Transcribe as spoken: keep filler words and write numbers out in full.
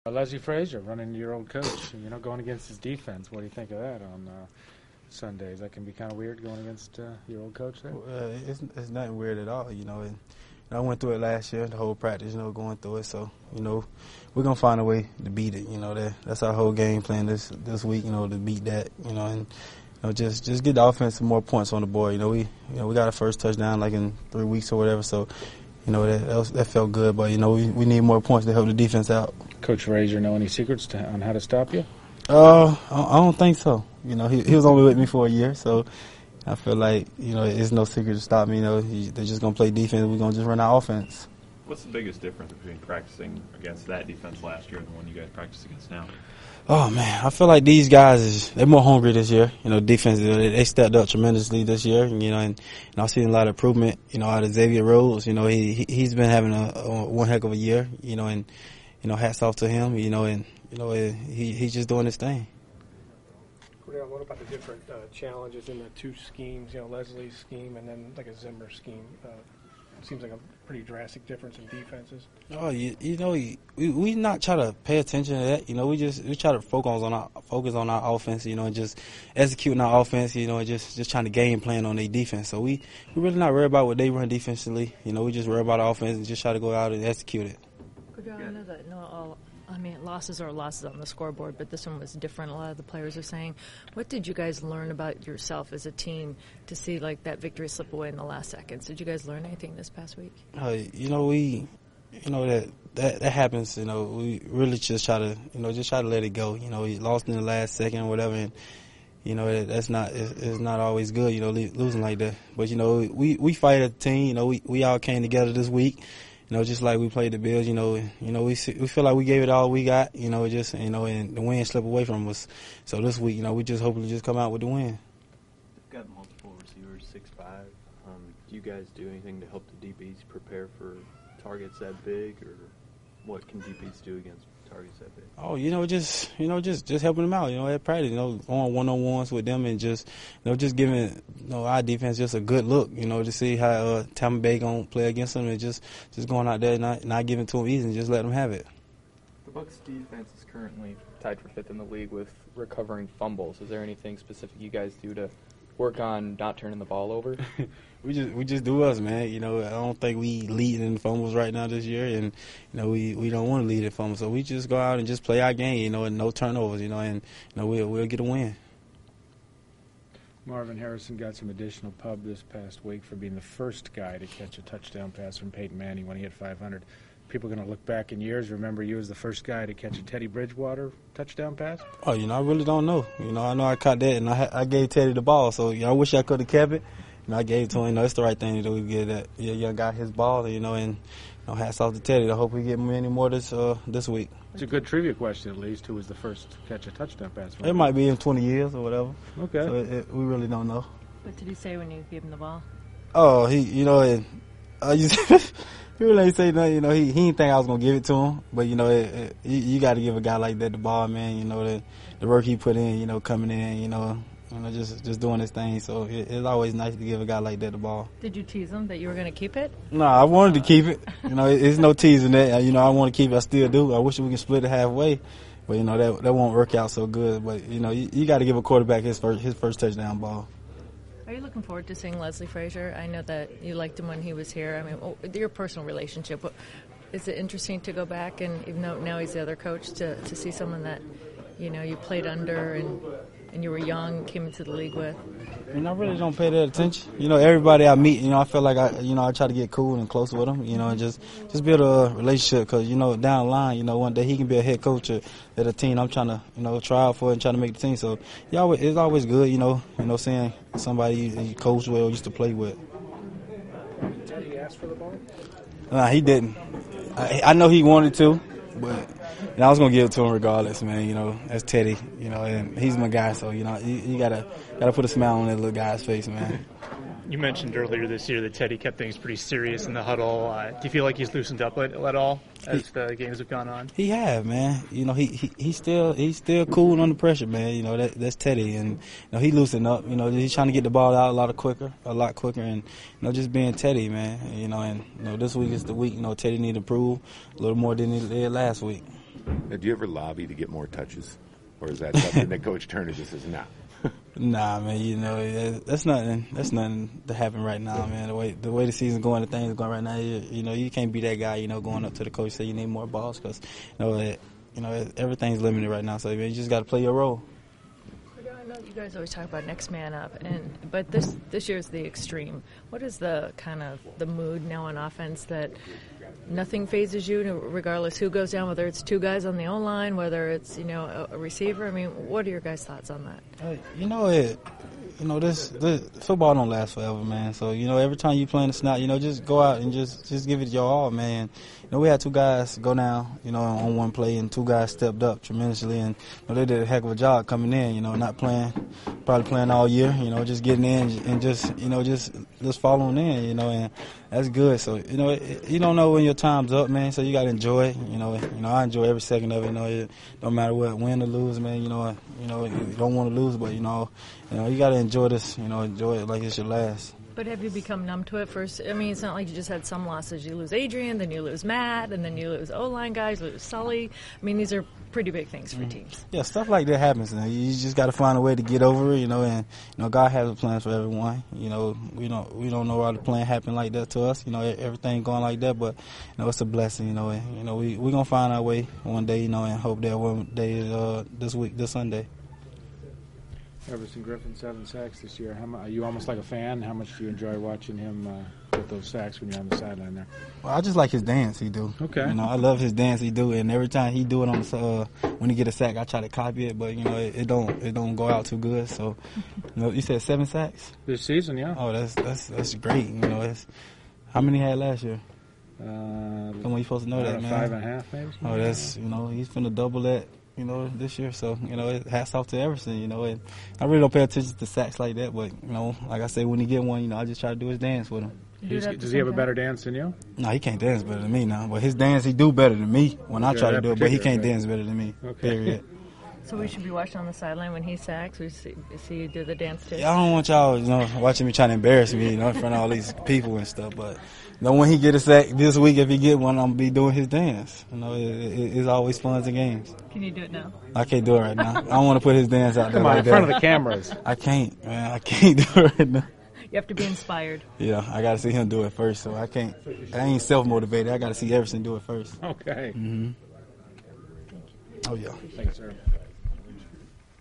Leslie Frazier, running your old coach, you know, going against his defense. What do you think of that on uh, Sundays? That can be kind of weird going against uh, your old coach there? Well, uh, it's, it's nothing weird at all, you know. And, I went through it last year, the whole practice, you know, going through it. So, you know, we're going to find a way to beat it. You know, that that's our whole game plan this this week, you know, to beat that, you know, and, you know, just just get the offense some more points on the board. You know, we you know we got a first touchdown like in three weeks or whatever. So, you know, that that, was, that felt good. But, you know, we, we need more points to help the defense out. Coach Frazier know any secrets to, on how to stop you? Uh, I don't think so. You know, he, he was only with me for a year, so I feel like, you know, it's no secret to stop me. You know, he, they're just going to play defense. We're going to just run our offense. What's the biggest difference between practicing against that defense last year and the one you guys practice against now? Oh, man, I feel like these guys, is they're more hungry this year. You know, defense, they, they stepped up tremendously this year, and, you know, and, and I've seen a lot of improvement, you know, out of Xavier Rhodes. You know, he, he, he's been having a, a one heck of a year, you know, and, you know, hats off to him, you know, and, you know, he he's just doing his thing. What about the different uh, challenges in the two schemes, you know, Leslie's scheme and then like a Zimmer scheme? Uh, it seems like a pretty drastic difference in defenses. Oh, you, you know, we we not try to pay attention to that. You know, we just we try to focus on our focus on our offense. You know, and just executing our offense. You know, and just just trying to game plan on their defense. So we we really not worried about what they run defensively. You know, we just worry about our offense and just try to go out and execute it. Could you know that no all. I mean, losses are losses on the scoreboard, but this one was different. A lot of the players are saying, what did you guys learn about yourself as a team to see, like, that victory slip away in the last seconds? Did you guys learn anything this past week? Uh, you know, we, you know, that, that that happens. You know, we really just try to, you know, just try to let it go. You know, we lost in the last second or whatever, and, you know, that, that's not, it's, it's not always good, you know, losing like that. But, you know, we, we fight as a team. You know, we, we all came together this week. You know, just like we played the Bills, you know, you know, we we feel like we gave it all we got, you know, just, you know, and the win slipped away from us. So this week, you know, we just hopefully just come out with the win. They've got multiple receivers, six five. Um, do you guys do anything to help the D Bs prepare for targets that big, or what can D Bs do against targets that big? Oh, you know, just, you know, just, just helping them out, you know, at practice, you know, on one-on-ones with them and just, you know, just giving, you know, our defense just a good look, you know, to see how uh, Tampa Bay going to play against them and just, just going out there and not, not giving to them easy and just let them have it. The Bucs defense is currently tied for fifth in the league with recovering fumbles. Is there anything specific you guys do to work on not turning the ball over? we just we just do us, man. You know, I don't think we lead in fumbles right now this year, and you know we, we don't want to lead in fumbles, so we just go out and just play our game, you know, and no turnovers, you know, and you know we'll we'll get a win. Marvin Harrison got some additional pub this past week for being the first guy to catch a touchdown pass from Peyton Manning when he hit five hundred. People are going to look back in years, remember you as the first guy to catch a Teddy Bridgewater touchdown pass? Oh, you know, I really don't know. You know, I know I caught that, and I I gave Teddy the ball, so you know, I wish I could have kept it. You know, I gave it to him. You know, it's the right thing to do. We get that yeah, young guy his ball, you know, and you know, hats off to Teddy. I hope we get many more this uh, this week. It's a good trivia question, at least. Who was the first to catch a touchdown pass? It might be in twenty years or whatever. Okay. So it, it, we really don't know. What did he say when you gave him the ball? Oh, he, you know, it, uh, you he really ain't say nothing. You know, he he didn't think I was gonna give it to him, but you know, it, it, you, you got to give a guy like that the ball, man. You know, the the work he put in, you know, coming in, you know, you know, just just doing his thing. So it, it's always nice to give a guy like that the ball. Did you tease him that you were gonna keep it? No, I wanted to keep it. You know, it, it's no teasing that. You know, I want to keep it. I still do. I wish we could split it halfway, but you know that that won't work out so good. But you know, you, you got to give a quarterback his first his first touchdown ball. Are you looking forward to seeing Leslie Frazier? I know that you liked him when he was here. I mean, oh, your personal relationship, is it interesting to go back and even though now he's the other coach to, to see someone that, you know, you played under and, and you were young, came into the league with? And I really don't pay that attention. You know, everybody I meet, you know, I feel like I, you know, I try to get cool and close with them, you know, and just, just build a relationship because, you know, down the line, you know, one day he can be a head coach at, at a team I'm trying to, you know, try out for and trying to make the team. So, yeah, it's always good, you know, you know, seeing somebody you, you coach with or used to play with. Did he ask for the ball? Nah, he didn't. I, I know he wanted to, but and I was gonna give it to him regardless, man. You know, that's Teddy. You know, and he's my guy, so you know, you, you gotta gotta put a smile on that little guy's face, man. You mentioned earlier this year that Teddy kept things pretty serious in the huddle. Uh, do you feel like he's loosened up at, at all as he, the games have gone on? He have, man. You know, he, he he's still he's still cool under pressure, man. You know, that that's Teddy, and you know he loosened up. You know, he's trying to get the ball out a lot of quicker, a lot quicker, and you know just being Teddy, man. You know, and you know this week is the week. You know, Teddy need to improve a little more than he did last week. Now, do you ever lobby to get more touches? Or is that something that Coach Turner just says, nah? Nah, man, you know that- that's nothing. That's nothing to happen right now, man. The way the way the season's going, the things going right now, you, you know, you can't be that guy, you know, going up to the coach say you need more balls because, you know, it, you know, it, everything's limited right now. So man, you just got to play your role. I know you guys always talk about next man up, and but this this year's the extreme. What is the kind of the mood now on offense that nothing phases you, regardless who goes down, whether it's two guys on the O line, whether it's you know a, a receiver? I mean, what are your guys' thoughts on that? Uh, you know it. You know this, this football don't last forever, man. So you know every time you playing the snap, you know just go out and just just give it your all, man. You know we had two guys go down, you know, on one play, and two guys stepped up tremendously, and you know, they did a heck of a job coming in. You know, not playing, probably playing all year. You know, just getting in and just you know just just following in. You know, and that's good. So you know it, you don't know when your time's up, man. So you got to enjoy it. You know, you know I enjoy every second of it. You know, it don't matter what, win or lose, man. You know, you know you don't want to lose, but you know, you know you got to enjoy this. You know, enjoy it like it's your last. But have you become numb to it first? I mean, it's not like you just had some losses. You lose Adrian, then you lose Matt, and then you lose O-line guys, lose Sully. I mean, these are pretty big things for teams. Yeah, stuff like that happens. You know, you just got to find a way to get over it, you know, and, you know, God has a plan for everyone. You know, we don't we don't know why the plan happened like that to us, you know, everything going like that, but, you know, it's a blessing, you know, and, you know, we, we're going to find our way one day, you know, and hope that one day uh, this week, this Sunday. Everson Griffin, seven sacks this year. How mu- are you almost like a fan? How much do you enjoy watching him uh, get those sacks when you're on the sideline there? Well, I just like his dance he do. Okay. You know, I love his dance he do, and every time he do it on the uh, when he get a sack, I try to copy it, but you know, it, it don't it don't go out too good. So, you know, you said seven sacks This season, yeah. Oh, that's that's that's great. You know, it's, how many he had last year? Uh, Come on, you supposed to know that, man. Five and a half, maybe. Oh, that's you know, he's finna double that. You know, this year, so you know, it hats off to Everson. You know, and I really don't pay attention to sacks like that, but you know, like I say, when he get one, you know, I just try to do his dance with him. He's, does he have a better dance than you? No, he can't dance better than me now, but his dance he do better than me when I Yeah, try to that do it, but he can't particular dance better than me. Okay. Period. So we should be watching on the sideline when he sacks. We see, see you do the dance too. Yeah, I don't want y'all, you know, watching me trying to embarrass me, you know, in front of all these people and stuff. But you know, when he get a sack this week, if he get one, I'm gonna be doing his dance. You know, it, it, it's always fun and games. Can you do it now? I can't do it right now. I don't want to put his dance out there Come on, like in front that. of the cameras. I can't, man. I can't do it right now. You have to be inspired. Yeah, I got to see him do it first, so I can't. I ain't self motivated. I got to see Everson do it first. Okay. Mm-hmm. Oh yeah. Thanks, sir.